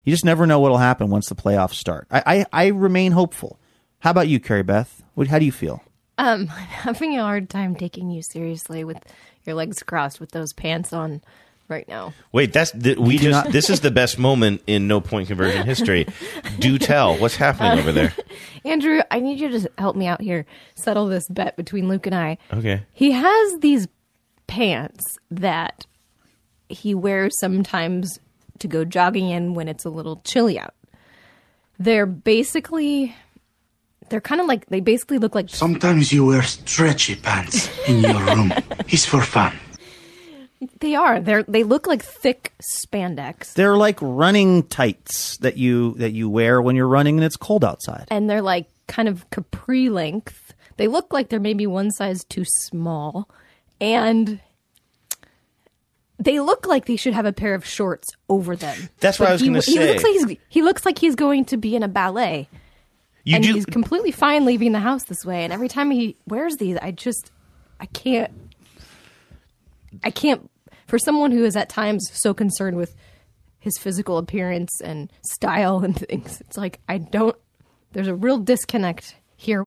You just never know what'll happen once the playoffs start. I remain hopeful. How about you, Carrie Beth? How do you feel? I'm having a hard time taking you seriously with your legs crossed with those pants on right now. Wait, this is the best moment in No Point Conversion history. Do tell. What's happening over there? Andrew, I need you to help me out here. Settle this bet between Luke and I. Okay. He has these pants that he wears sometimes to go jogging in when it's a little chilly out. They're kind of like, they basically look like... Sometimes you wear stretchy pants in your room. It's for fun. They are. They look like thick spandex. They're like running tights that you wear when you're running and it's cold outside. And they're like kind of capri length. They look like they're maybe one size too small. And they look like they should have a pair of shorts over them. That's what I was going to say. He looks like he's going to be in a ballet. He's completely fine leaving the house this way. And every time he wears these, I can't. For someone who is at times so concerned with his physical appearance and style and things, it's like there's a real disconnect here.